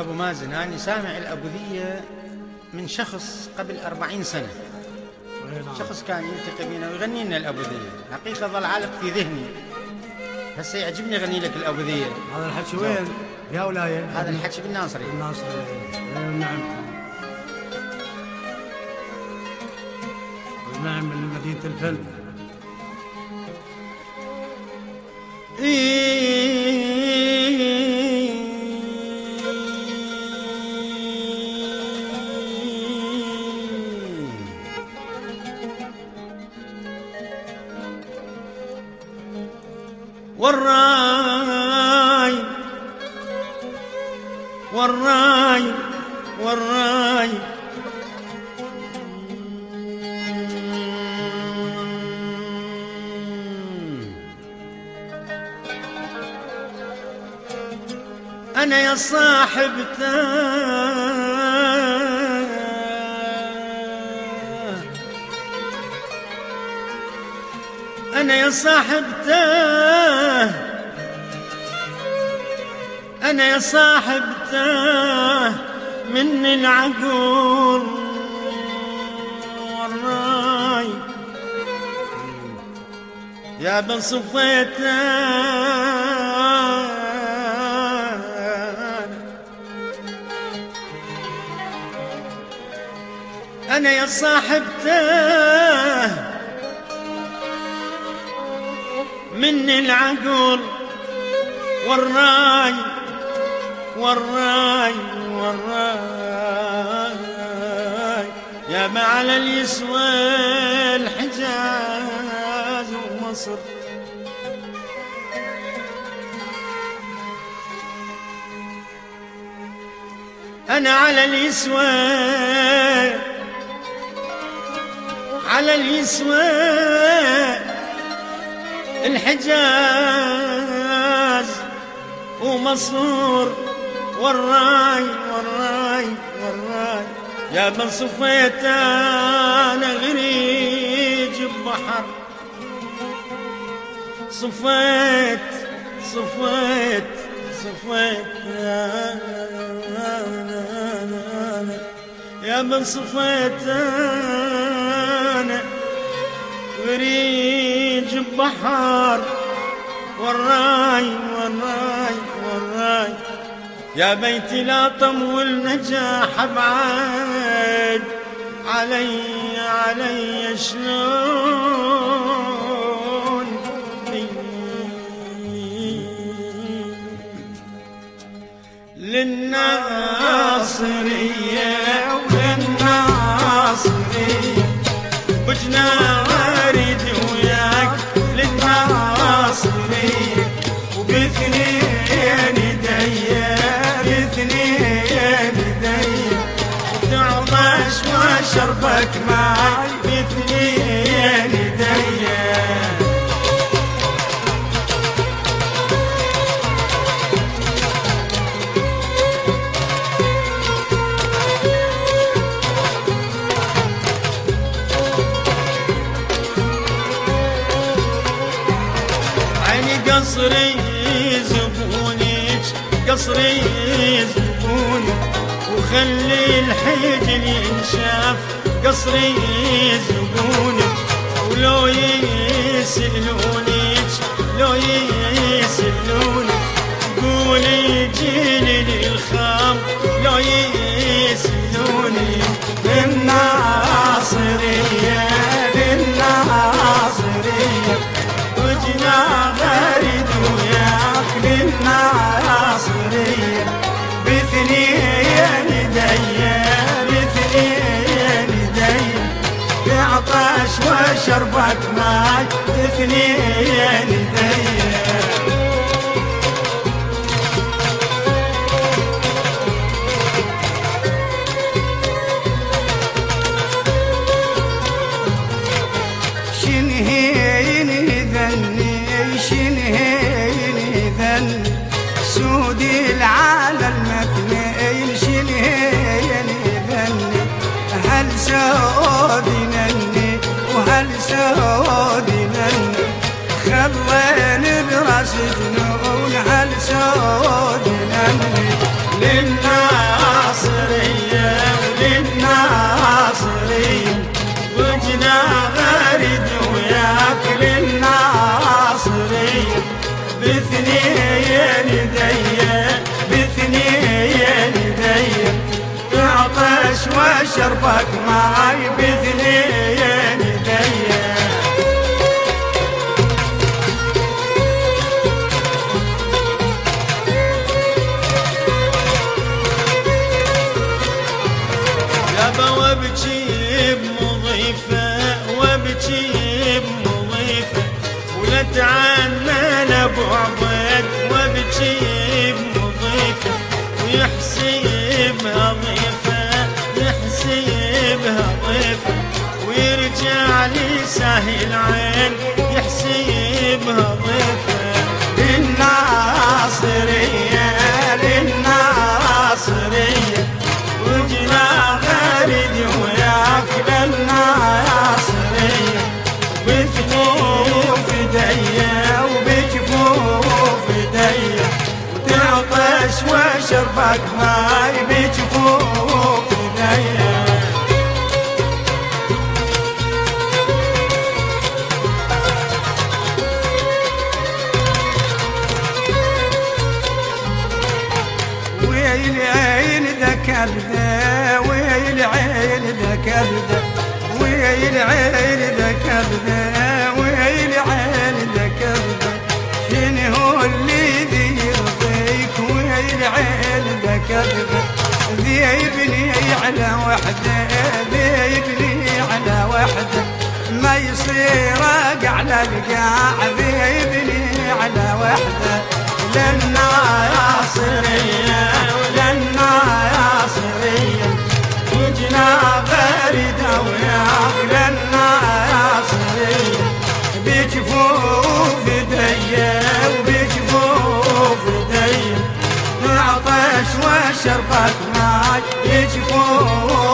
أبو مازن، أنا سامع الأبوذية من شخص قبل 40 سنة. شخص كان يلتقي بينا ويغني لنا الأبوذية، حقيقة ظل عالق في ذهني. هسه يعجبني أغني لك الأبوذية. هذا الحكي وين؟ بها ولاية؟ هذا الحكي بالناصري. نعم. نعم، من مدينة الفن. والراي والراي والراي أنا يا صاحبته أنا يا صاحبته أنا يا صاحبته من العقول والراي يا بن صفيته أنا يا صاحبته من العقول والراي والراي والراي يا ما على اليسوى الحجاز ومصر أنا على اليسوى على اليسوى الحجاز ومصور والراي والراي والراي يا من صفيت أنا غريج ببحر صفيت صفيت صفيت يا من صفيت أنا غريج ببحر والراي والراي والراي يا بيتي لا طمول نجاح بعد علي علي شلون للناصرية وللناصرية بجنا اريد وياك للناصرية وباثنين ايديا باثنين ايديا تعطش واشربك معي باثنين ايديا قصري زبونك قصري زبونك وخلي الحجل ينشاف قصري زبونك ولو يسألونك لو يسألونك قولي جيلي للخام لو يسألونك للناصرية للناصرية وجنا غريد وياك للناصرية باثنين ايديا باثنين ايديا بعطش وشربك ماي باثنين ايديا سودي العالم مثنين شنين ذني هل سودي نني وهل سودي نني خلي وشربك ماي باثنين يدي. يابا وابكي بمضيفة وابكي بمضيفة ولا تعمل بعضك وابكي بمضيفة ويحسبها ضيفة يحسبها ضيفة ويرجع لي ساهل عين يحسبها ضيفة. للناصرية للناصرية وجنا غريد وياك للناصرية بجفوف ايديا وبجفوف ايديا وتعطش وشربك ماي بجفوف ايديا. ويل عين ذا كبده ويل عين ذا كبده ويل عين ذا كبده ويل عين ذا كبده شنو اللي ذي يرضيك ويل عين ذا كبده ذي يبني على وحده ذي يبني على وحده ما يصير على القاع ذي يبني على وحده. للناصرية وللناصرية وجنا غريدة وياك للناصرية بجفوف ايديا وبجفوف ايديا نعطش وشربك ماي بجفوف